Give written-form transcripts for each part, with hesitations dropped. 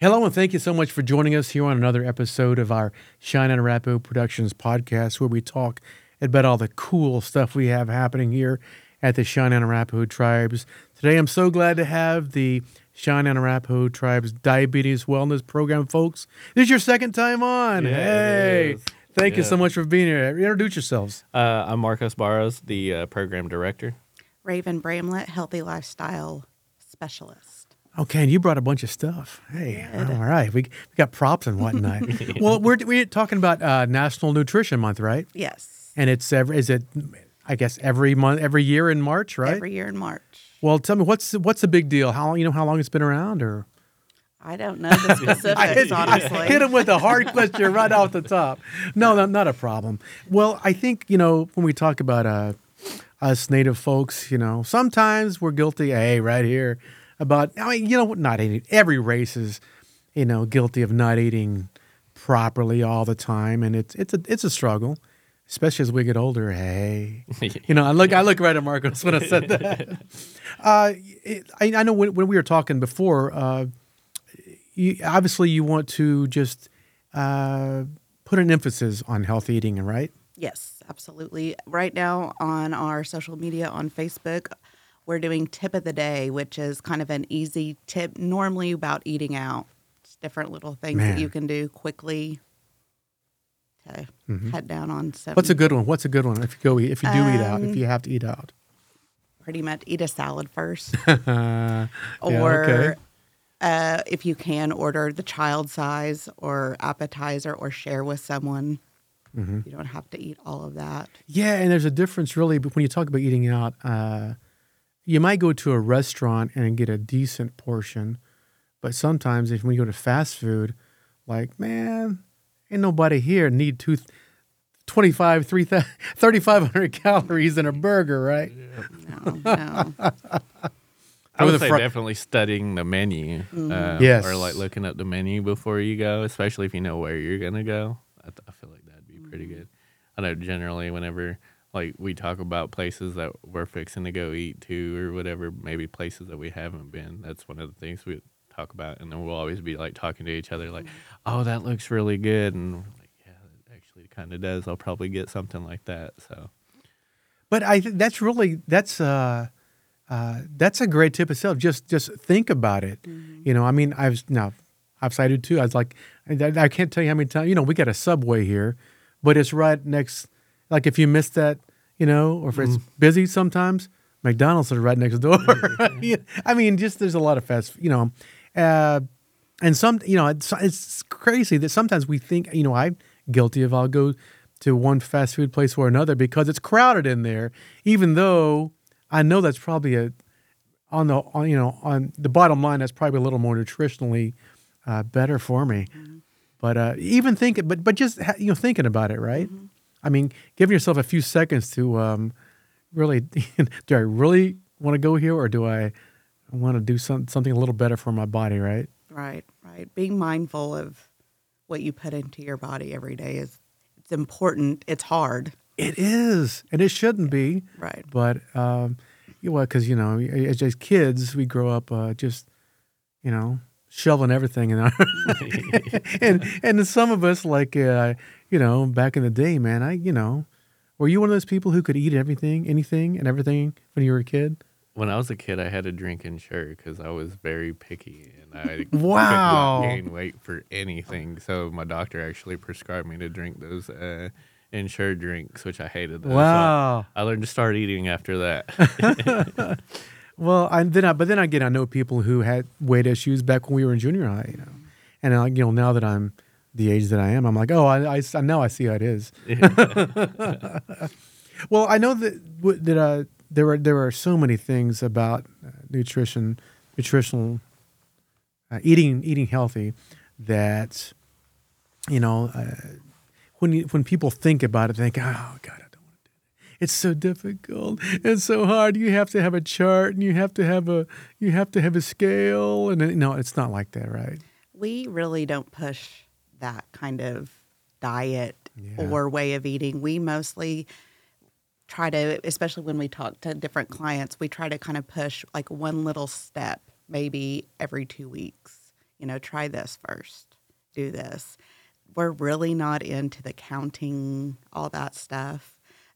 Hello, and thank you so much for joining us here on another episode of our Shine on Arapahoe Productions podcast, where we talk about all the cool stuff we have happening here at the Shine on Arapahoe Tribes. Today, I'm so glad to have the Shine on Arapahoe Tribes Diabetes Wellness Program, folks. This is your second time on. Yeah, Hey, thank you so much for being here. Introduce yourselves. I'm Marcos Barros, the program director. Raven Bramlett, Healthy Lifestyle Specialist. Okay, and you brought a bunch of stuff. Hey, all right. We got props and whatnot. Well, we're talking about National Nutrition Month, right? Yes. And it's every month, every year in March, right? Every year in March. Well, tell me what's the big deal? How long it's been around, or I don't know the specifics, honestly. hit him with a hard question right off the top. No, not a problem. Well, I think when we talk about us Native folks, sometimes we're guilty. Hey, right here. Not eating. Every race is, guilty of not eating properly all the time, and it's a struggle, especially as we get older. Hey, I look right at Marcos when I said that. I know when we were talking before, you want to just put an emphasis on healthy eating, right? Yes, absolutely. Right now on our social media on Facebook, we're doing tip of the day, which is kind of an easy tip, normally about eating out. It's different little things that you can do quickly to cut down on some. What's a good one? If you do eat out, if you have to eat out? Pretty much eat a salad first. Okay. If you can, order the child size or appetizer or share with someone. You don't have to eat all of that. Yeah, and there's a difference really when you talk about eating out. You might go to a restaurant and get a decent portion, but sometimes when you go to fast food, ain't nobody here need 3,500 calories in a burger, right? No. I would say definitely studying the menu. Yes. Or looking up the menu before you go, especially if you know where you're going to go. I feel like that'd be pretty good. I know generally whenever we talk about places that we're fixing to go eat to or whatever, maybe places that we haven't been. That's one of the things we talk about. And then we'll always be talking to each other oh, that looks really good. And we're like, yeah, it actually kind of does. I'll probably get something like that. So, but I think that's a great tip itself. Just think about it. I've cited too. I was I can't tell you how many times, we got a Subway here, but it's right next. If you miss that, or if it's busy sometimes, McDonald's is right next door. There's a lot of fast, and some, it's crazy that sometimes we think, I'm guilty of I'll go to one fast food place or another because it's crowded in there, even though I know that's probably on the bottom line, that's probably a little more nutritionally better for me. But even thinking, but just thinking about it, right? Giving yourself a few seconds to really, do I really want to go here, or do I want to do something a little better for my body, right? Right. Being mindful of what you put into your body every day it's important. It's hard. It is, and it shouldn't be. Right. But because as kids, we grow up just shoveling everything in our and some of us back in the day, man, were you one of those people who could eat anything and everything when you were a kid? when I was a kid, I had to drink Ensure because I was very picky and I Wow. couldn't gain weight for anything. So my doctor actually prescribed me to drink those Ensure drinks, which I hated. Those. Wow. So I learned to start eating after that. Well, but then again, I know people who had weight issues back when we were in junior high, and now that I'm the age that I am, I'm like, oh, I now I see how it is. Well, I know that there are so many things about nutritional eating healthy that when people think about it, they think, oh God, I don't want to do that. It's so difficult. It's so hard. You have to have a chart and you have to have a scale, and no, it's not like that, right? We really don't push that kind of diet or way of eating. We mostly try to, especially when we talk to different clients, we try to kind of push like one little step, maybe every 2 weeks. try this first, do this. We're really not into the counting, all that stuff.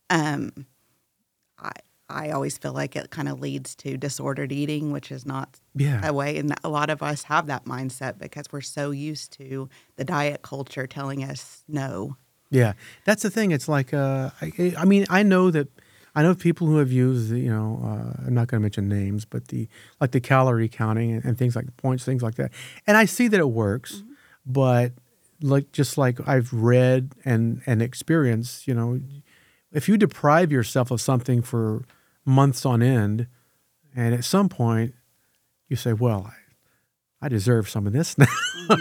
I always feel like it kind of leads to disordered eating, which is not Yeah. a way. And a lot of us have that mindset because we're so used to the diet culture telling us no. Yeah, that's the thing. It's like, I mean, I know people who have used, I'm not going to mention names, but the calorie counting and things like points, things like that. And I see that it works, but just like I've read and experienced, if you deprive yourself of something for months on end, and at some point you say, well, I deserve some of this now.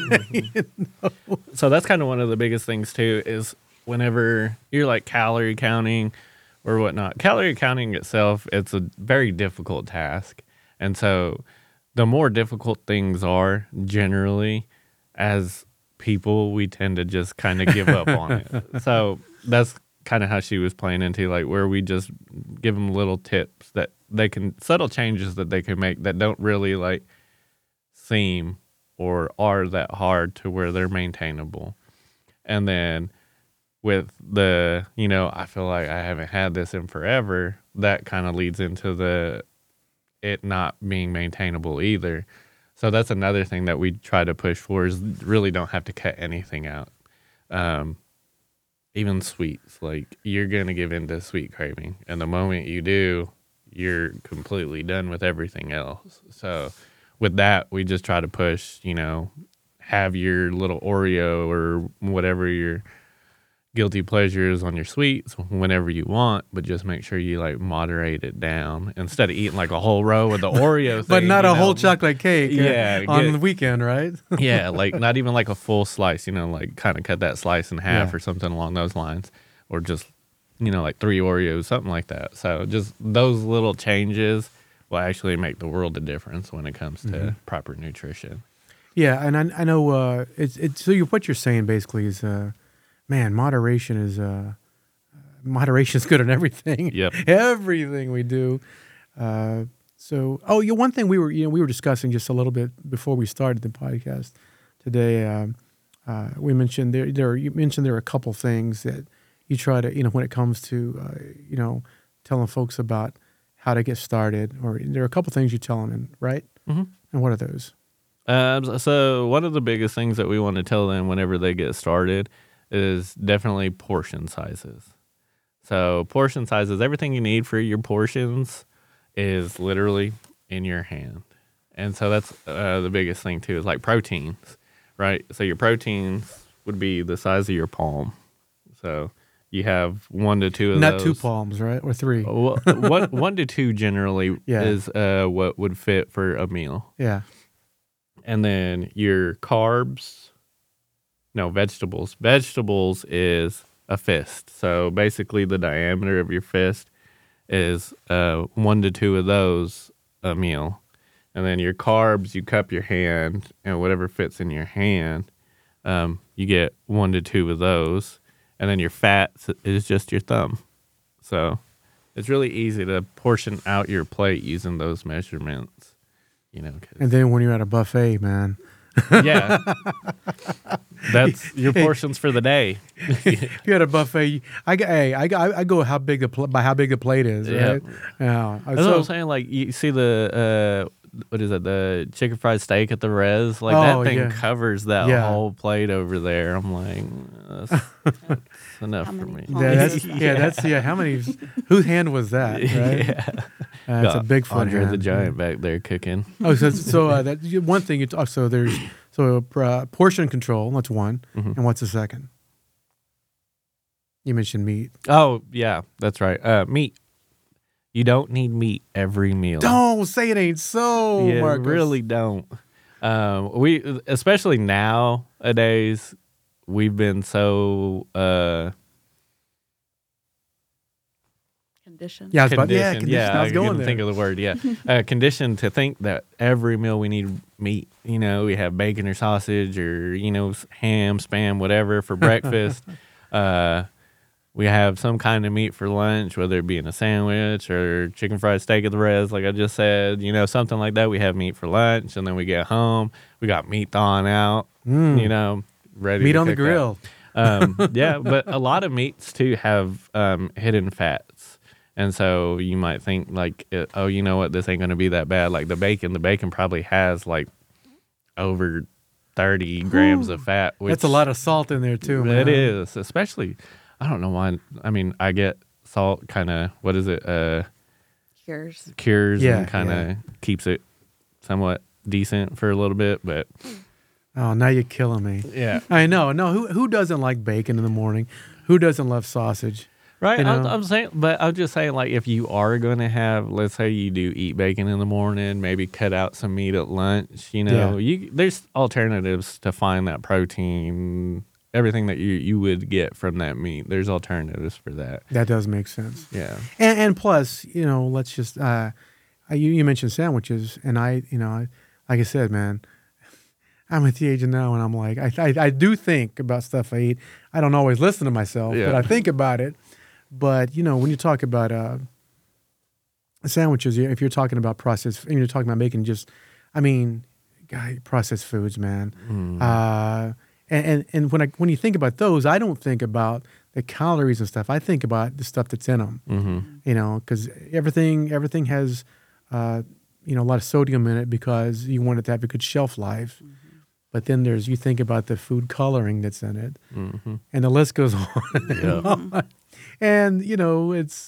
So that's kind of one of the biggest things too, is whenever you're like calorie counting or whatnot, calorie counting itself, it's a very difficult task. And so the more difficult things are, generally, as people, we tend to just kind of give up on it. So that's kind of how she was playing into, like, where we just give them little tips that they can, subtle changes that they can make that don't really like seem or are that hard to where they're maintainable. And then with the, I feel like I haven't had this in forever, that kind of leads into it not being maintainable either. So that's another thing that we try to push for, is really don't have to cut anything out. Even sweets, like, you're going to give into sweet craving. And the moment you do, you're completely done with everything else. So with that, we just try to push, have your little Oreo or whatever your guilty pleasures on your sweets whenever you want, but just make sure you like moderate it down instead of eating like a whole row of the Oreo thing, but not a whole chocolate cake on the weekend, right? Yeah, like not even like a full slice, like kind of cut that slice in half or something along those lines, or just, like 3 Oreos, something like that. So just those little changes will actually make the world of difference when it comes to proper nutrition. Yeah, and I know it's so what you're saying basically is, man, moderation is good in everything. Yep. Everything we do. One thing we were discussing just a little bit before we started the podcast today. We mentioned you mentioned there are a couple things that you try to, when it comes to telling folks about how to get started, or there are a couple things you tell them, right? Mm-hmm. And what are those? So one of the biggest things that we want to tell them whenever they get started is definitely portion sizes. So portion sizes, everything you need for your portions is literally in your hand. And so that's the biggest thing too, is like proteins, right? So your proteins would be the size of your palm. So you have 1 to 2 of Not those. 2 palms, right? Or 3. Well, 1 to 2 generally is what would fit for a meal. Yeah. And then your vegetables. Vegetables is a fist. So basically the diameter of your fist is 1 to 2 of those a meal. And then your carbs, you cup your hand, and whatever fits in your hand, you get 1 to 2 of those. And then your fats is just your thumb. So it's really easy to portion out your plate using those measurements. And then when you're at a buffet, man. Yeah. That's your portions for the day. If you're at a buffet, I go by how big the plate is, right? Yeah. That's what I'm saying. Like, you see the what is it? The chicken fried steak at the res. Like, that thing covers that whole plate over there. I'm like, that's enough for me. How many? Whose hand was that? Right? Yeah. It's a Bigfoot Andre hand. the Giant back there cooking. Oh, so that one thing. There's portion control. That's one, and what's the second? You mentioned meat. Oh yeah, that's right. Meat. You don't need meat every meal. Don't say it ain't so. You Marcus. really don't. We, especially nowadays, we've been so Conditioned. Yeah, I was conditioned. I was going couldn't there. think of the word. Yeah, conditioned to think that every meal we need meat. We have bacon or sausage or ham, spam, whatever for breakfast. we have some kind of meat for lunch, whether it be in a sandwich or chicken fried steak at the res, like I just said, something like that. We have meat for lunch, and then we get home, we got meat thawing out, ready Meat to on the cook that. grill. Yeah, but a lot of meats too have hidden fats. And so you might think like, oh, you know what, this ain't going to be that bad. Like the bacon probably has like over 30 grams of fat. Which That's a lot of salt in there too. it man. is, especially, I don't know why. I mean, I get salt kind of, what is it? Cures Yeah, and kind of keeps it somewhat decent for a little bit, but Oh, now you're killing me. yeah. I know. No, who doesn't like bacon in the morning? Who doesn't love sausage? Right, You know? I'm saying, but I'm just saying, like, if you are going to have, let's say you do eat bacon in the morning, maybe cut out some meat at lunch, there's alternatives to find that protein, everything that you would get from that meat. There's alternatives for that. That does make sense. Yeah. And plus, let's just you mentioned sandwiches, and like I said, man, I'm at the age now, and I'm like, I do think about stuff I eat. I don't always listen to myself, Yeah. but I think about it. But when you talk about sandwiches, if you're talking about processed, and you're talking about making processed foods, man. And when you think about those, I don't think about the calories and stuff. I think about the stuff that's in them. Mm-hmm. Because everything has a lot of sodium in it because you want it to have a good shelf life. But then you think about the food coloring that's in it, Mm-hmm. and the list goes on. Yeah. And it's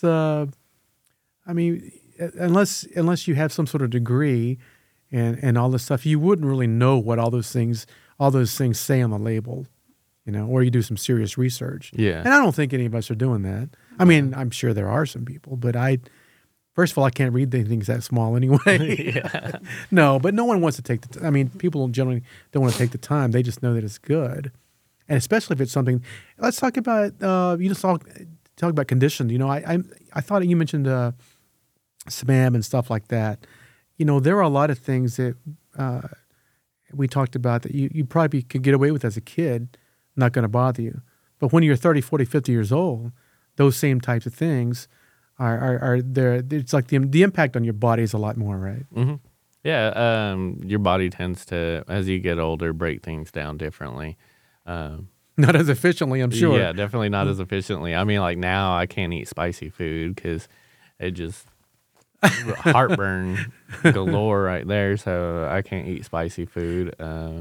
unless you have some sort of degree and all this stuff, you wouldn't really know what all those things say on the label, or you do some serious research. Yeah. And I don't think any of us are doing that. I mean, I'm sure there are some people, but first of all, I can't read things that small anyway. Yeah. No, but no one wants to take people generally don't want to take the time. They just know that it's good. And especially if it's something, let's talk about, talk about conditions. I thought you mentioned SMAM and stuff like that. There are a lot of things that we talked about that you probably could get away with as a kid, not going to bother you. But when you're 30, 40, 50 years old, those same types of things are there. It's like the impact on your body is a lot more, right? Mm-hmm. Yeah. Your body tends to, as you get older, break things down differently. Not as efficiently, I'm sure. Yeah, definitely not as efficiently. I mean, like now I can't eat spicy food because it just heartburn galore right there. So I can't eat spicy food.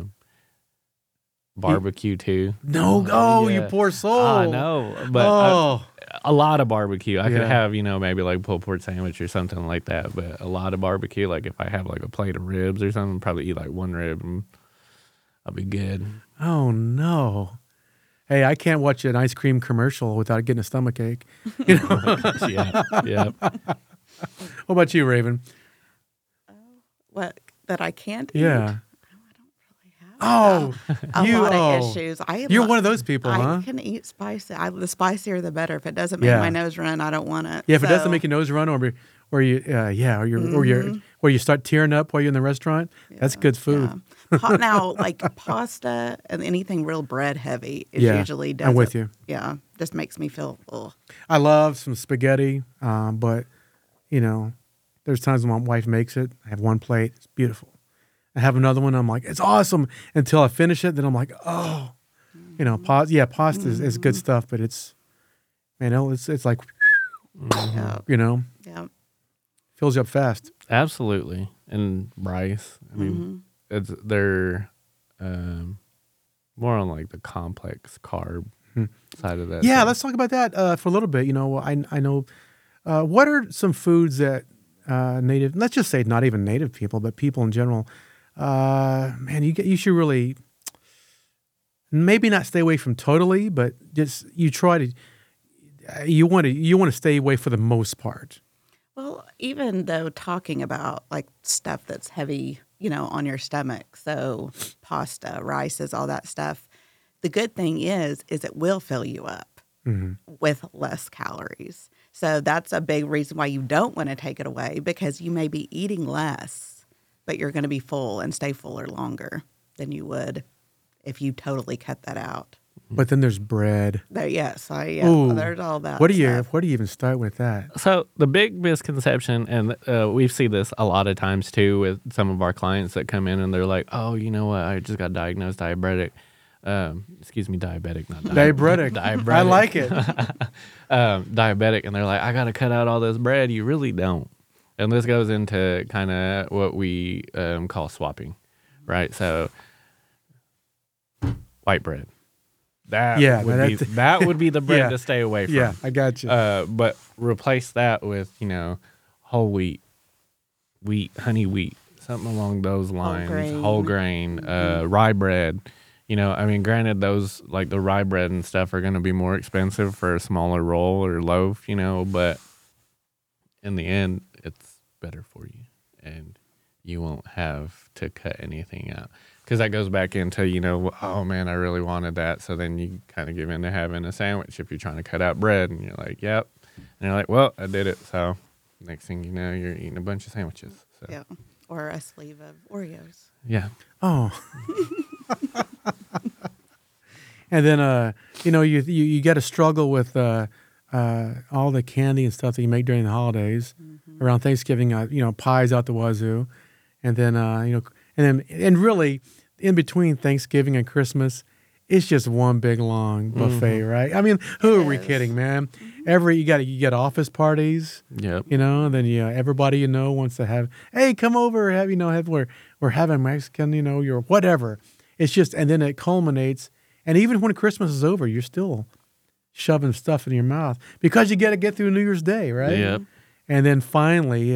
Barbecue too. No, you Yeah. poor soul. I know, but a lot of barbecue. I could Yeah. have, maybe like pulled pork sandwich or something like that. But a lot of barbecue, like if I have like a plate of ribs or something, probably eat like one rib and I'll be good. Oh no. Hey, I can't watch an ice cream commercial without getting a stomach ache. Yeah, yeah. What about you, Raven? What that I can't eat? Yeah. A you lot of issues. You're one of those people, I huh? can eat spicy. The spicier, the better. If it doesn't make Yeah. my nose run, I don't want it. Yeah, if it doesn't So, make your nose run, or you start tearing up while you're in the restaurant, that's good food. yeah. Now, like pasta and anything real bread heavy, it Yeah, usually does. I'm with you. Yeah, just makes me feel. Ugh. I love some spaghetti, but there's times when my wife makes it. I have one plate, it's beautiful. I have another one, I'm like, it's awesome until I finish it. Then I'm like, oh, pasta is good stuff, but it's like, Yeah, yeah. fills you up fast. Absolutely. And rice. I mean, they're more on like the complex carb side of that. Yeah, So- let's talk about that for a little bit. I know, what are some foods that native, let's just say not even native people, but people in general, you should really maybe not stay away from totally, but just you want to stay away for the most part. Well, even though talking about like stuff that's heavy, on your stomach, so pasta, rices, all that stuff, the good thing is it will fill you up with less calories. So that's a big reason why you don't want to take it away, because you may be eating less, but you're going to be full and stay fuller longer than you would if you totally cut that out. But then there's bread. Yes, Ooh. there's all that. Where do you stuff. even start with that? So the big misconception, and we see this a lot of times too with some of our clients that come in and they're like, "Oh, you know what? I just got diagnosed diabetic. Excuse me, diabetic, not Diabetic. diabetic. I like it. Diabetic," and they're like, "I got to cut out all this bread." You really don't. And this goes into kind of what we call swapping, right? So white bread. That would be the bread Yeah. to stay away from. Yeah, I got you. But replace that with, whole wheat, honey wheat, something along those lines. Whole grain, rye bread. Granted, those like the rye bread and stuff are going to be more expensive for a smaller roll or loaf, but in the end, it's better for you, and you won't have to cut anything out. Because that goes back into, oh man, I really wanted that. So then you kind of give in to having a sandwich if you're trying to cut out bread, and you're like, yep. And you're like, well, I did it. So next thing you know, you're eating a bunch of sandwiches. So. Yeah, or a sleeve of Oreos. Yeah. Oh. And then, you got to struggle with all the candy and stuff that you make during the holidays. Around Thanksgiving, pies out the wazoo. And then, and really, in between Thanksgiving and Christmas, it's just one big long buffet, right? I mean, who are we kidding, man? You got office parties, Yep. and then everybody wants to have, hey, come over, we're having Mexican, your whatever. It's just, and then it culminates, and even when Christmas is over, you're still shoving stuff in your mouth because you got to get through New Year's Day, right? Yep. And then finally,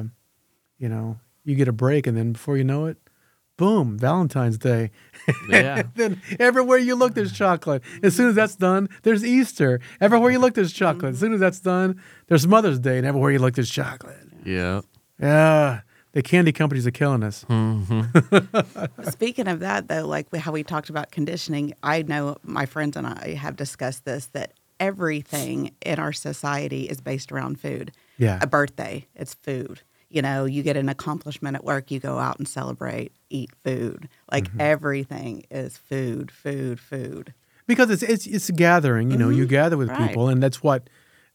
you get a break, and then before you know it, boom, Valentine's Day. Yeah. Then everywhere you look, there's chocolate. As soon as that's done, there's Easter. Everywhere you look, there's chocolate. As soon as that's done, there's Mother's Day, and everywhere you look, there's chocolate. Yeah. Yeah, the candy companies are killing us. Speaking of that, though, like how we talked about conditioning, I know my friends and I have discussed this, that everything in our society is based around food. Yeah. A birthday, it's food. You get an accomplishment at work, you go out and celebrate, eat food. Like everything is food. Because it's a gathering, you gather with Right. people, and that's what,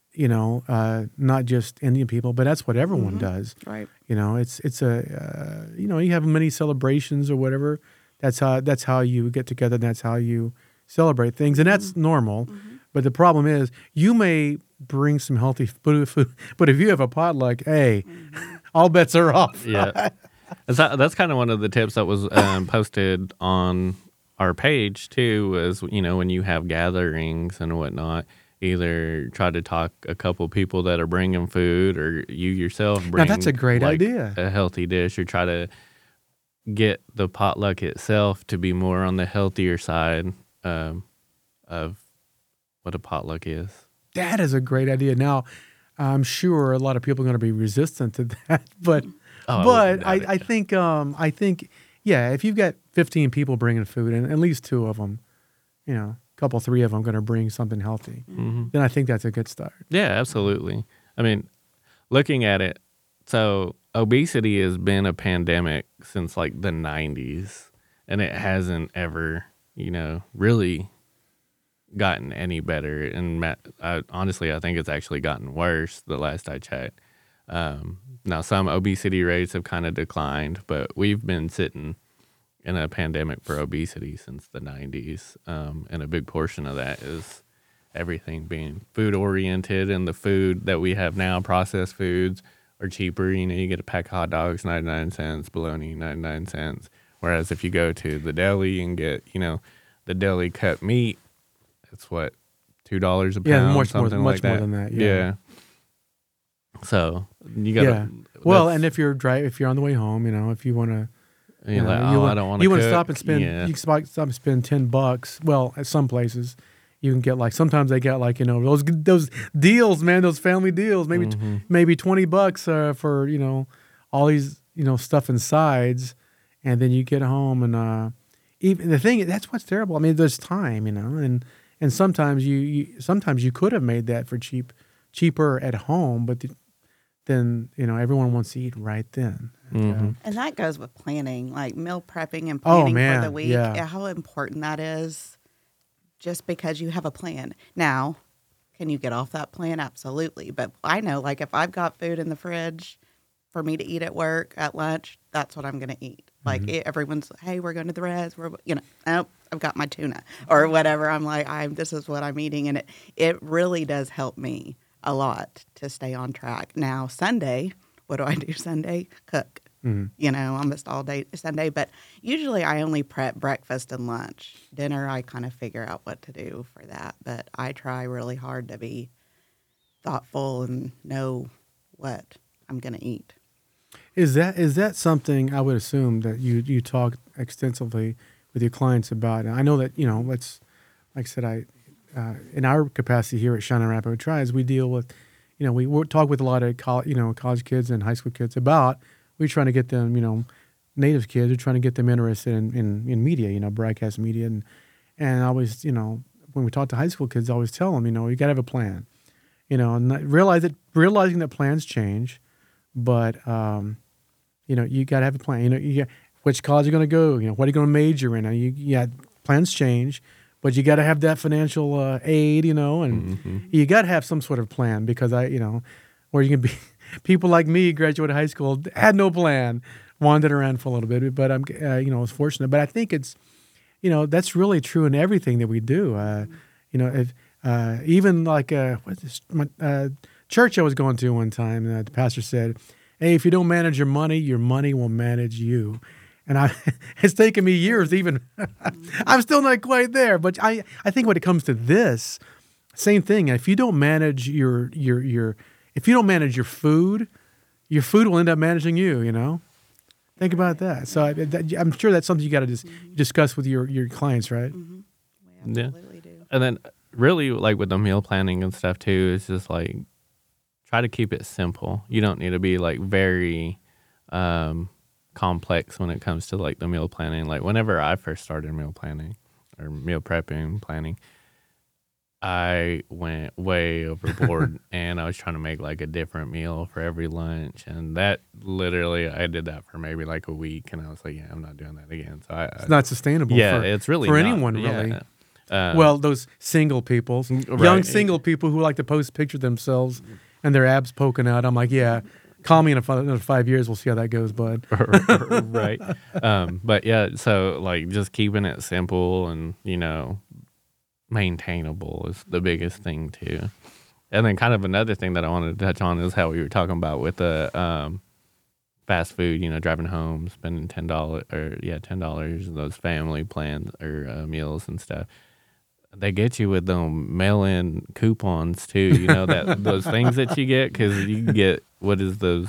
not just Indian people, but that's what everyone does. Right. It's a, you have many celebrations or whatever. That's how you get together. That's how you celebrate things, and that's normal. But the problem is, you may bring some healthy food, but if you have a potluck, hey, all bets are off. Yeah. That's kind of one of the tips that was posted on our page too, was, when you have gatherings and whatnot, either try to talk a couple people that are bringing food, or you yourself bring. Now, that's a great idea. A healthy dish, or try to get the potluck itself to be more on the healthier side of what a potluck is. That is a great idea. Now, I'm sure a lot of people are going to be resistant to that, but I think yeah, if you've got 15 people bringing food, and at least 2 of them, a couple, 3 of them going to bring something healthy, then I think that's a good start. Yeah, absolutely. I mean, looking at it, so obesity has been a pandemic since like the 90s, and it hasn't ever, really gotten any better. And honestly, I think it's actually gotten worse the last I checked. Now, some obesity rates have kind of declined, but we've been sitting in a pandemic for obesity since the 90s. And a big portion of that is everything being food oriented, and the food that we have now, processed foods, are cheaper. You get a pack of hot dogs, 99 cents, bologna, 99 cents. Whereas if you go to the deli and get, the deli cut meat, it's what, $2 a pound, much something more like that. More than that. Yeah. So you got to. Well, and if you're on the way home, if you want to. I don't want to. You want to stop and spend. Yeah. You can stop and spend $10. Well, at some places, you can get sometimes they got those deals, man. Those family deals, maybe $20 for all these stuff and sides, and then you get home and even the thing that's what's terrible. I mean, there's time, and sometimes you could have made that for cheaper at home, but then everyone wants to eat right then. And that goes with planning, like meal prepping and planning for the week. Yeah. How important that is. just because you have a plan. Now, can you get off that plan? Absolutely. But I know, like, if I've got food in the fridge for me to eat at work, at lunch, that's what I'm going to eat. Like, everyone's, hey, we're going to the res. We're, oh, I've got my tuna or whatever. I'm like, this is what I'm eating. And it really does help me a lot to stay on track. Now, Sunday, what do I do Sunday? Cook. Almost all day Sunday. But usually I only prep breakfast and lunch. Dinner, I kind of figure out what to do for that. But I try really hard to be thoughtful and know what I'm going to eat. Is that something I would assume that you talk extensively with your clients about? And I know that, like I said, in our capacity here at Shining Rapids Tries, we deal with, we talk with a lot of college kids and high school kids about, we're trying to get them, native kids, we're trying to get them interested in media, broadcast media. And I always, when we talk to high school kids, I always tell them, you got to have a plan, and realizing that plans change, but, you got to have a plan, which college you're going to go, what are you going to major in? Plans change, but you got to have that financial aid, and you got to have some sort of plan because where you can be, people like me, graduated high school, had no plan, wandered around for a little bit, but I'm, I was fortunate. But I think it's, that's really true in everything that we do. If, even like church I was going to one time, the pastor said, hey, if you don't manage your money will manage you. And it's taken me years even. I'm still not quite there. But I think when it comes to this, same thing. If you don't manage if you don't manage your food will end up managing you, Think about that. So I'm sure that's something you got to discuss with your clients, right? Mm-hmm. We absolutely do. And then really like with the meal planning and stuff too, it's just like, try to keep it simple. You don't need to be like very complex when it comes to like the meal planning. Like whenever I first started meal planning or meal prepping planning, I went way overboard and I was trying to make like a different meal for every lunch. And that literally, I did that for maybe like a week and I was like, yeah, I'm not doing that again. So it's not sustainable it's really for not, anyone, really. Well, those single people, young single people who like to post pictures of themselves and their abs poking out. I'm like, yeah, call me in another 5 years. We'll see how that goes, bud. Right. But yeah, so like just keeping it simple and, maintainable is the biggest thing too. And then kind of another thing that I wanted to touch on is how we were talking about with the fast food, driving home, spending $10, those family plans or meals and stuff. They get you with them mail-in coupons too, that those things that you get because you can get what is those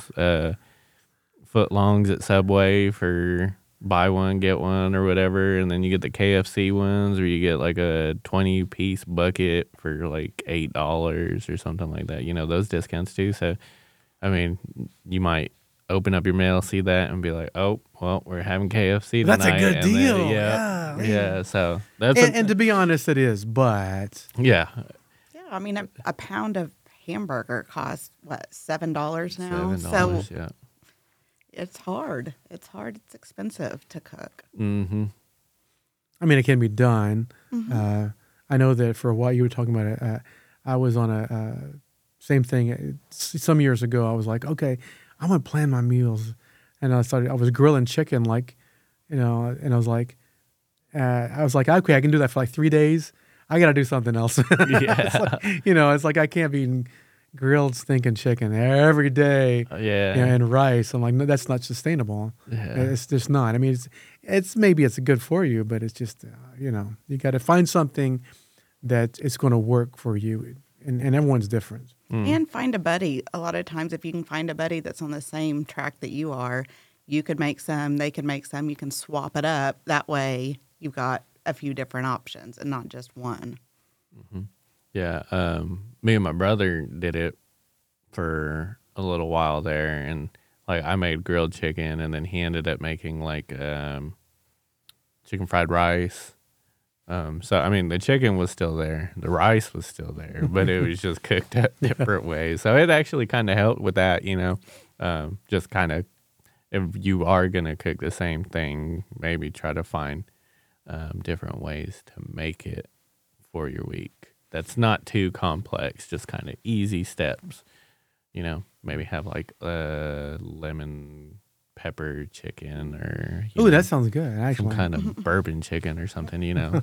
footlongs at Subway for buy one get one or whatever, and then you get the KFC ones, or you get like a 20-piece bucket for like $8 or something like that. Those discounts too. So, I mean, you might open up your mail, see that, and be like, "Oh, well, we're having KFC tonight." That's a good deal. Then, yeah. So that's and to be honest, it is. But yeah. I mean, a pound of hamburger costs what, $7 now? $7, yeah. It's hard. It's expensive to cook. Mm-hmm. I mean, it can be done. Mm-hmm. I know that for a while you were talking about it. I was on a same thing some years ago. I was like, okay, I'm gonna plan my meals, and I was grilling chicken, and I was like, okay, I can do that for like 3 days. I got to do something else. Yeah. It's like I can't be eating grilled stinking chicken every day. And rice. I'm like, no, that's not sustainable. Yeah. It's just not. I mean, it's maybe it's good for you, but it's just, you got to find something that it's going to work for you. And everyone's different. And find a buddy. A lot of times, if you can find a buddy that's on the same track that you are, you could make some, they could make some, you can swap it up. That way, you've got a few different options and not just one. Mm-hmm. Yeah. Me and my brother did it for a little while there. And like I made grilled chicken and then he ended up making like chicken fried rice. So, I mean, the chicken was still there. The rice was still there, but it was just cooked up different ways. So it actually kind of helped with that, just kind of, if you are going to cook the same thing, maybe try to find different ways to make it for your week. That's not too complex, just kind of easy steps. Maybe have like a lemon pepper chicken or Ooh, that sounds good. Actually, some kind of bourbon chicken or something,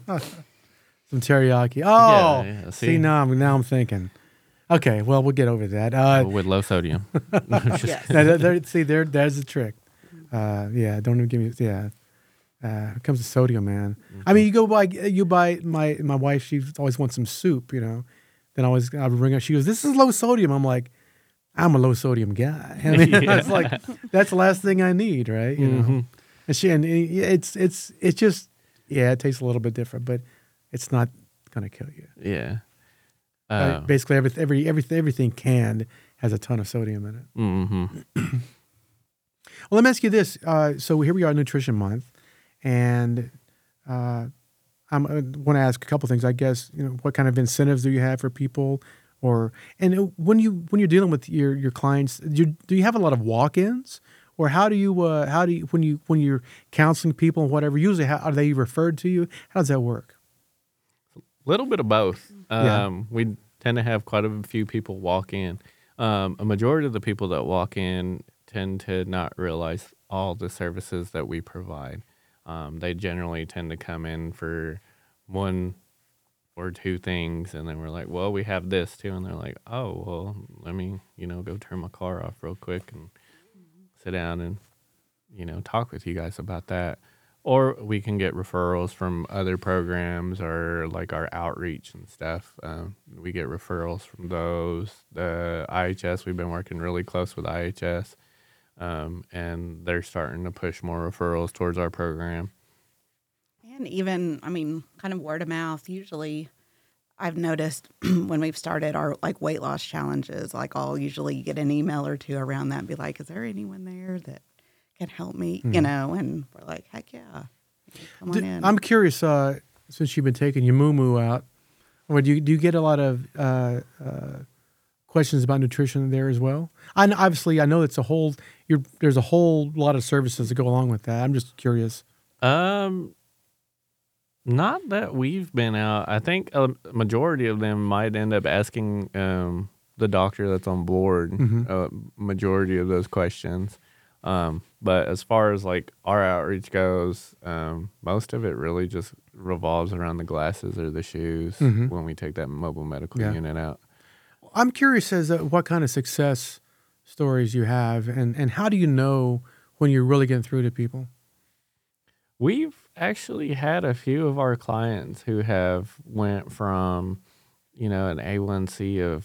some teriyaki. Oh, yeah. see now I'm thinking. Okay, well we'll get over that. With low sodium. Yes. There's the trick. Yeah, don't even give me. Yeah, it comes to sodium, man. I mean, you buy my wife. She always wants some soup, Then I bring her. She goes, "This is low sodium." I'm like, I'm a low sodium guy. I mean, Yeah. it's like that's the last thing I need, right? And it's just it tastes a little bit different, but it's not gonna kill you. Yeah. Basically, everything canned has a ton of sodium in it. Mm-hmm. Well, let me ask you this. So here we are, Nutrition Month, and I want to ask a couple things. I guess what kind of incentives do you have for people, and when you're dealing with your clients, do you have a lot of walk-ins, or how do you when you're counseling people and whatever? Usually, how are they referred to you? How does that work? Little bit of both. Yeah. We tend to have quite a few people walk in. A majority of the people that walk in tend to not realize all the services that we provide. They generally tend to come in for one or two things, and then we're like, well, we have this too. And they're like, oh, well, let me, go turn my car off real quick and sit down and, talk with you guys about that. Or we can get referrals from other programs or like our outreach and stuff. We get referrals from those. The IHS, we've been working really close with IHS, and they're starting to push more referrals towards our program. And even, kind of word of mouth. Usually, I've noticed when we've started our like weight loss challenges, like I'll usually get an email or two around that and be like, is there anyone there that can help me, and we're like, heck yeah, come on in. I'm curious, since you've been taking your moo out, or do you get a lot of questions about nutrition there as well? Obviously, I know it's there's a whole lot of services that go along with that. I'm just curious. Not that we've been out. I think a majority of them might end up asking the doctor that's on board majority of those questions. But as far as like our outreach goes, most of it really just revolves around the glasses or the shoes when we take that mobile medical unit out. I'm curious as to what kind of success stories you have, and how do you know when you're really getting through to people? We've actually had a few of our clients who have went from, an A1C of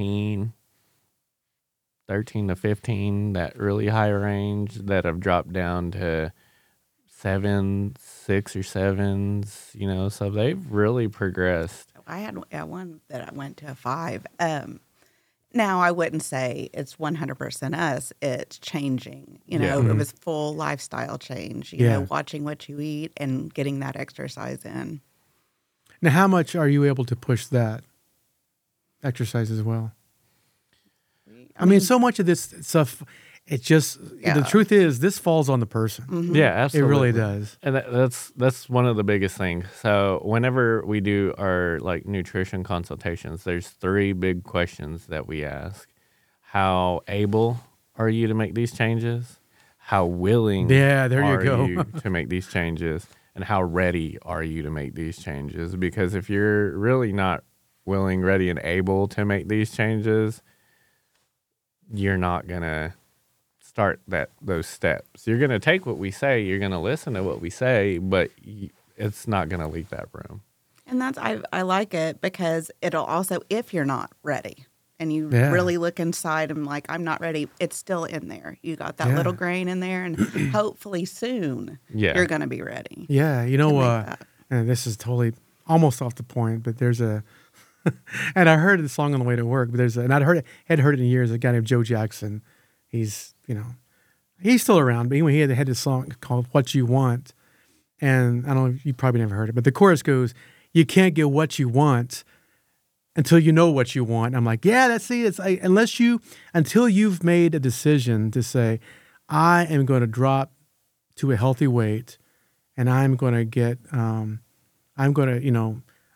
13 to 15, that really high range, that have dropped down to 7, 6 or 7s, so they've really progressed. I had one that I went to a 5. Now, I wouldn't say it's 100% us. It's changing. It was full lifestyle change, watching what you eat and getting that exercise in. Now, how much are you able to push that exercise as well? I mean, so much of this stuff, it just, the truth is, this falls on the person. Mm-hmm. Yeah, absolutely. It really does. And that's one of the biggest things. So whenever we do our like nutrition consultations, there's 3 big questions that we ask. How able are you to make these changes? How willing are you to make these changes? And how ready are you to make these changes? Because if you're really not willing, ready, and able to make these changes, you're not going to start those steps. You're going to take what we say, you're going to listen to what we say, but it's not going to leave that room. And I like it because it'll also, if you're not ready and you really look inside and like, I'm not ready, it's still in there. You got that little grain in there, and hopefully soon you're going to be ready. Yeah, and this is totally almost off the point, but there's a, and I heard the song on the way to work, but and I'd hadn't heard it in years, a guy named Joe Jackson. He's, he's still around, but he had this song called What You Want. And I don't know, you probably never heard it, but the chorus goes, you can't get what you want until you know what you want. I'm like, yeah, until you've made a decision to say, I am going to drop to a healthy weight, and I'm going to get,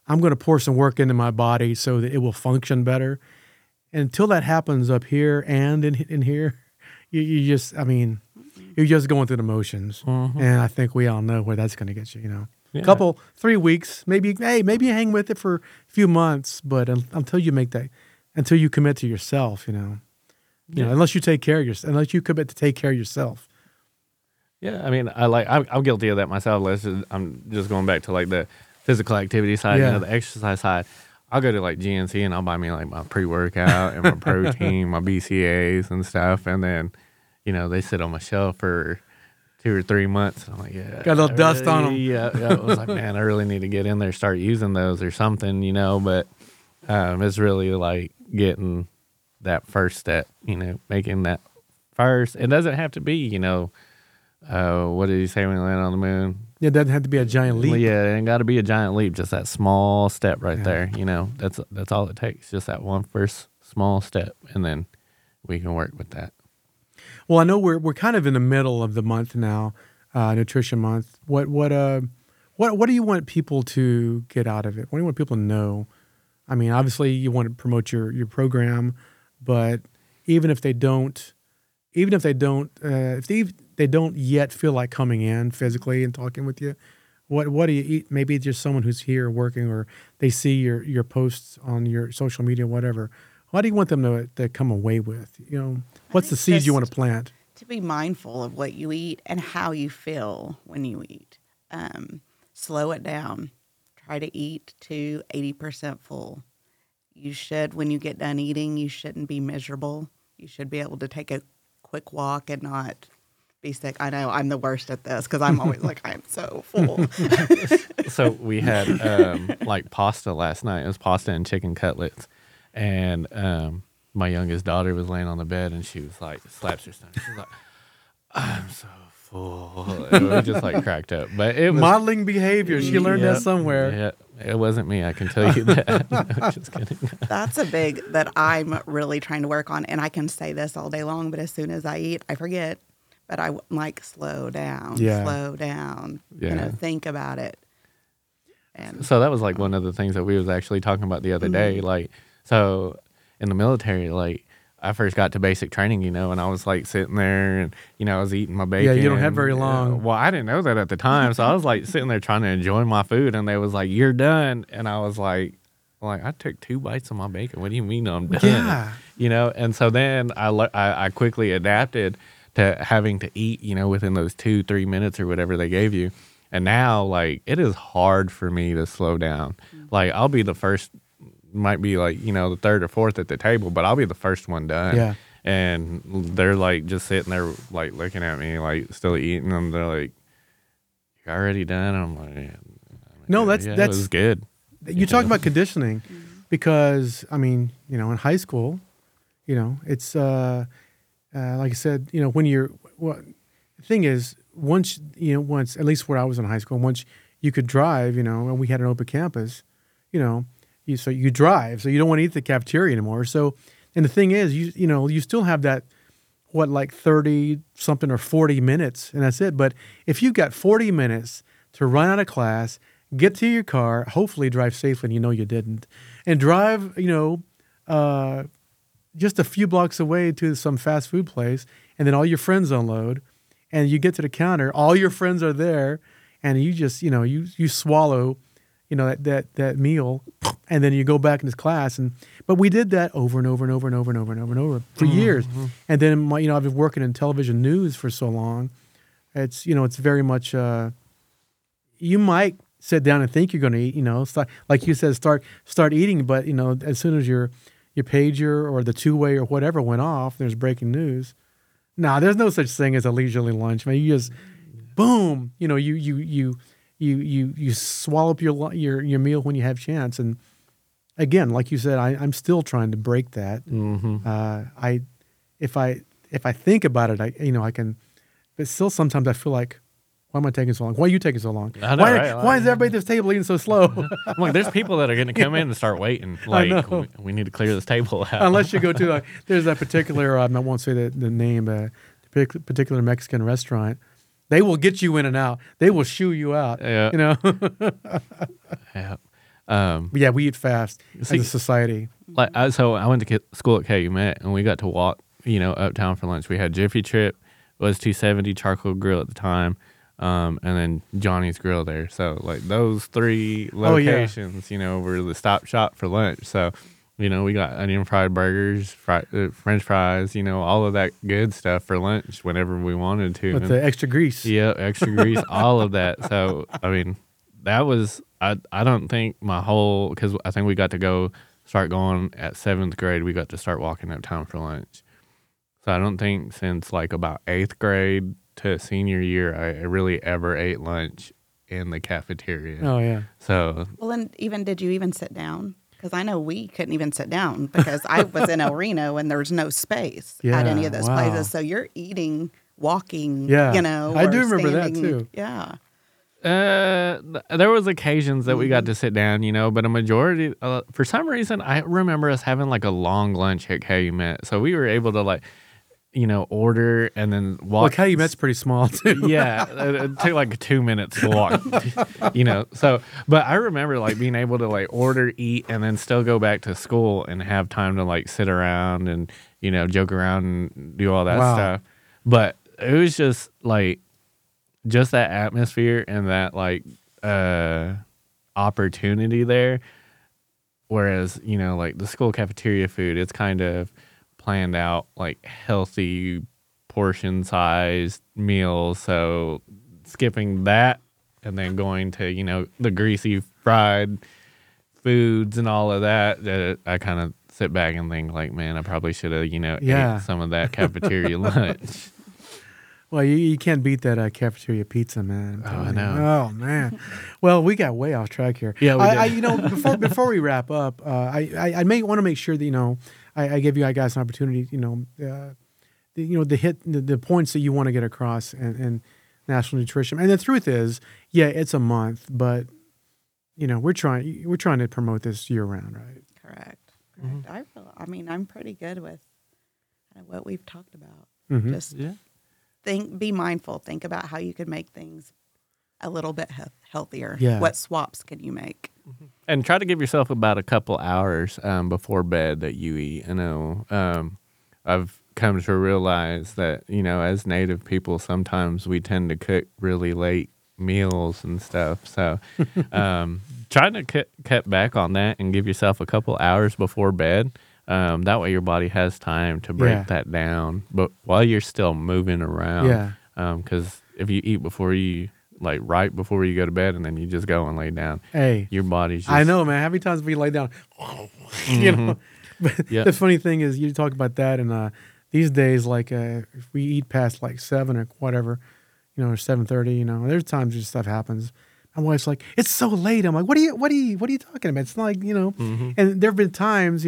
I'm going to pour some work into my body so that it will function better. Until that happens up here and in here, you just, I mean, you're just going through the motions. Mhm. And I think we all know where that's going to get you, you know. Yeah. 3 weeks, maybe you hang with it for a few months, but until you make that, until you commit to yourself, you know, unless you take care of yourself, unless you commit to take care of yourself. Yeah, I mean, I'm guilty of that myself. I'm just going back to like the physical activity side, Yeah. the exercise side. I'll go to like GNC and I'll buy me like my pre-workout and my protein, my BCAAs and stuff, and then, they sit on my shelf for 2 or 3 months. And I'm like, yeah, Got a little dust on 'em. Yeah, I was like, man, I really need to get in there, start using those or something, But it's really like getting that first step, making that first. It doesn't have to be, what did he say when he landed on the moon? It doesn't have to be a giant leap. Well, yeah, it ain't got to be a giant leap. Just that small step right Yeah. there. That's all it takes. Just that one first small step, and then we can work with that. Well, I know we're kind of in the middle of the month now, Nutrition Month. What do you want people to get out of it? What do you want people to know? I mean, obviously you want to promote your program, but even if they don't, if they don't yet feel like coming in physically and talking with you, what do you eat? Maybe just someone who's here working, or they see your posts on your social media, whatever. What do you want them to come away with? What's the think seeds you want to just plant? To be mindful of what you eat and how you feel when you eat. Slow it down. Try to eat to 80% full. You should, when you get done eating, you shouldn't be miserable. You should be able to take a quick walk and not be sick. I know I'm the worst at this because I'm always like, I'm so full. So we had like pasta last night. It was pasta and chicken cutlets, and my youngest daughter was laying on the bed, and she was like, slaps her stomach. She was like, I'm so full. And we just like cracked up. But it was Modeling behavior. She learned that somewhere. Yeah, it wasn't me. I can tell you that. No, just kidding. That's a big that I'm really trying to work on. And I can say this all day long, but as soon as I eat, I forget. But I'm like, slow down, Yeah. slow down. Yeah. Think about it. And So that was like one of the things that we was actually talking about the other day. Like, so in the military, like I first got to basic training, and I was like sitting there and, I was eating my bacon. Yeah, you don't have very long. Well, I didn't know that at the time. So I was like sitting there trying to enjoy my food, and they was like, you're done. And I was like, I took 2 bites of my bacon. What do you mean I'm done? Yeah. And so then I quickly adapted to having to eat, within those 2-3 minutes or whatever they gave you. And now, like, it is hard for me to slow down. Like, I'll be the first, might be like, the third or fourth at the table, but I'll be the first one done. Yeah. And they're like just sitting there, like looking at me, like still eating them. They're like, "You already done?" I'm like, yeah. No, It was good. You talk about conditioning, because I mean, in high school, it's like I said, when the thing is, once at least where I was in high school, once you could drive, and we had an open campus, so you drive, so you don't want to eat at the cafeteria anymore. So, and the thing is, you still have that, like 30 something or 40 minutes, and that's it. But if you've got 40 minutes to run out of class, get to your car, hopefully drive safely, and you didn't, and drive, just a few blocks away to some fast food place, and then all your friends unload, and you get to the counter, all your friends are there, and you just, you swallow, that meal, and then you go back into class. But we did that over and over and over and over and over and over and over for years. And then, I've been working in television news for so long. It's, it's very much, you might sit down and think you're going to eat, start, like you said, start eating. But, as soon as your pager or the two-way or whatever went off, there's breaking news. Nah, there's no such thing as a leisurely lunch. Man, you just, boom, you swallow up your meal when you have chance. And again, like you said, I'm still trying to break that. Mm-hmm. If I think about it, I can, but still sometimes I feel like, why am I taking so long? Why are you taking so long? I know, why, right? why is everybody at this table eating so slow? I'm like, there's people that are going to come in and start waiting. Like, know. we need to clear this table out. Unless you go to, there's that particular, I won't say the name, particular Mexican restaurant. They will get you in and out. They will shoo you out. Yeah. You know? Yeah. Yeah, we eat fast See- as a society. So I went to school at Calumet, and we got to walk, uptown for lunch. We had Jiffy Trip, was 270 Charcoal Grill at the time, and then Johnny's Grill there. So like those three Oh, yeah. locations, were the stop shop for lunch. So we got onion fried burgers, French fries, all of that good stuff for lunch whenever we wanted to. With And- the extra grease. yeah, extra grease, all of that. So, I mean, that was, I don't think because I think we got to start going at 7th grade, we got to start walking uptown for lunch. So I don't think since like about 8th grade to senior year, I really ever ate lunch in the cafeteria. Oh yeah. So, Well, and even did you even sit down? Because I know we couldn't even sit down because I was in El Reno and there was no space at any of those Yeah, wow. places. So you're eating, walking, Yeah. I or do remember that, standing. too. Yeah. there was occasions that we got to sit down, but a majority, for some reason, I remember us having like a long lunch at Calumet. So we were able to like, order and then walk. Well, Calumet's pretty small too. Yeah, it took like 2 minutes to walk, So, but I remember like being able to like order, eat, and then still go back to school and have time to like sit around and, joke around and do all that Wow. stuff. But it was just like, just that atmosphere and that like, opportunity there. Whereas, like the school cafeteria food, it's kind of planned out like healthy portion sized meals. So skipping that and then going to, the greasy fried foods and all of that, I kind of sit back and think like, man, I probably should have, Yeah. ate some of that cafeteria lunch. Well, you can't beat that cafeteria pizza, man. I'm Oh, telling I you. know. Oh man. Well, we got way off track here. Yeah, we I did. before we wrap up, I may want to make sure that I give you guys an opportunity, to hit the points that you want to get across and National Nutrition. And the truth is, yeah, it's a month, but we're trying to promote this year round, right? Correct. Mm-hmm. I'm pretty good with kind of what we've talked about. Mhm. Just Yeah. be mindful. Think about how you could make things a little bit healthier. Yeah. What swaps can you make? And try to give yourself about a couple hours before bed that you eat. I know I've come to realize that, as Native people, sometimes we tend to cook really late meals and stuff. So try to cut back on that and give yourself a couple hours before bed. That way your body has time to break Yeah. that down, but while you're still moving around. Yeah. Because if you eat right before you go to bed and then you just go and lay down, Hey, your body's just... I know, man. How many times we lay down? But Yep. the funny thing is, you talk about that, and these days, like if we eat past like 7 or whatever, or 7:30, there's times just stuff happens. My wife's like, "It's so late." I'm like, "What are you talking about?" It's not like And there have been times,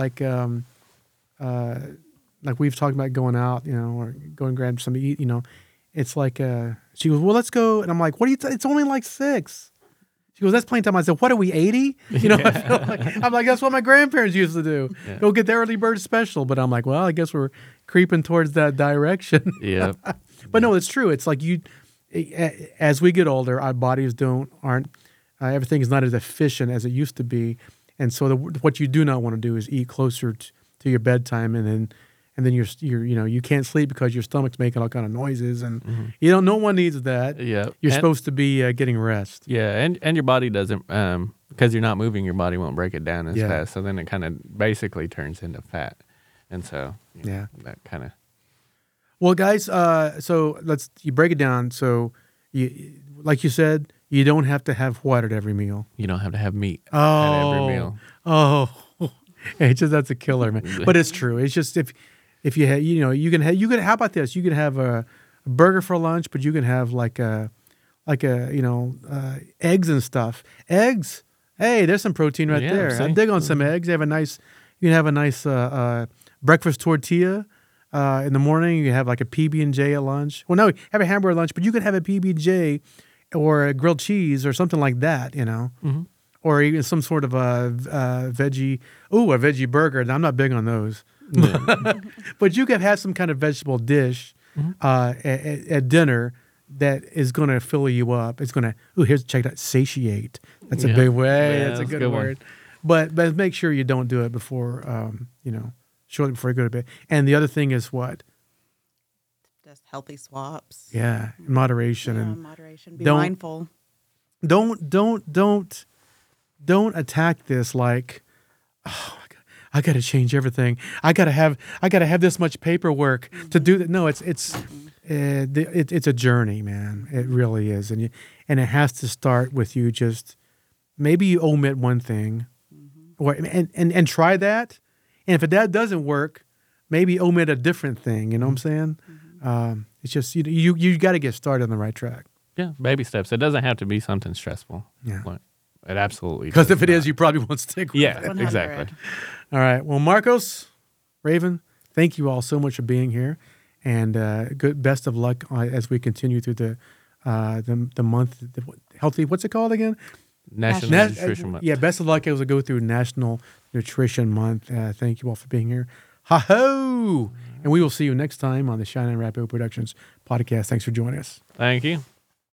like we've talked about going out, or going and grab something to eat. It's like she goes, "Well, let's go," and I'm like, "What are you? It's only like 6." She goes, "That's playing time." I said, "What are we, 80?" I feel like, I'm like, that's what my grandparents used to do. Yeah. Go get the early bird special. But I'm like, well, I guess we're creeping towards that direction. Yeah. But no, it's true. It's like as we get older, our bodies aren't everything is not as efficient as it used to be, and so what you do not want to do is eat closer to your bedtime, and then you're you can't sleep because your stomach's making all kind of noises, and no one needs that. Yeah. You're And- supposed to be getting rest. Yeah, and your body doesn't, because you're not moving, your body won't break it down as Yeah. fast. So then it kind of basically turns into fat. And so, Yeah. that kind of... Well, guys, so you break it down. So, like you said, you don't have to have what at every meal. You don't have to have meat Oh, at every meal. Oh, that's a killer, man. But it's true. It's just if you have, you can have, how about this? You can have a burger for lunch, but you can have like a eggs and stuff. Eggs. Hey, there's some protein right Yeah, there. I see? dig on some eggs. You can have a nice breakfast tortilla. In the morning, you can have like a PB&J at lunch. Well, no, have a hamburger at lunch, but you could have a PB&J or a grilled cheese or something like that, or even some sort of a veggie burger. And I'm not big on those. But you could have some kind of vegetable dish at dinner that is going to fill you up. It's going to, check that, satiate. That's a Yeah. big way. Yeah, that's a that's a good good one. word. But make sure you don't do it before, shortly before you go to bed. And the other thing is what? Just healthy swaps. Yeah, moderation. Yeah, And moderation. Be don't- mindful. don't attack this like, oh, I got to change everything. I got to have this much paperwork to do that. No, it's a journey, man. It really is, and it has to start with you. Just maybe you omit one thing, or and try that. And if that doesn't work, maybe omit a different thing. You know what I'm saying? It's just you got to get started on the right track. Yeah, baby steps. It doesn't have to be something stressful. Yeah. Like, it absolutely. Because does if it is, not. you probably won't stick with Yeah, it. 100. exactly. All right. Well, Marcos, Raven, thank you all so much for being here, and best of luck as we continue through the month. Healthy. What's it called again? National Nas- Nutrition Month. Yeah, best of luck as we go through National Nutrition Month. Thank you all for being here. Ha ho! And we will see you next time on the Shine and Rapido Productions podcast. Thanks for joining us. Thank you.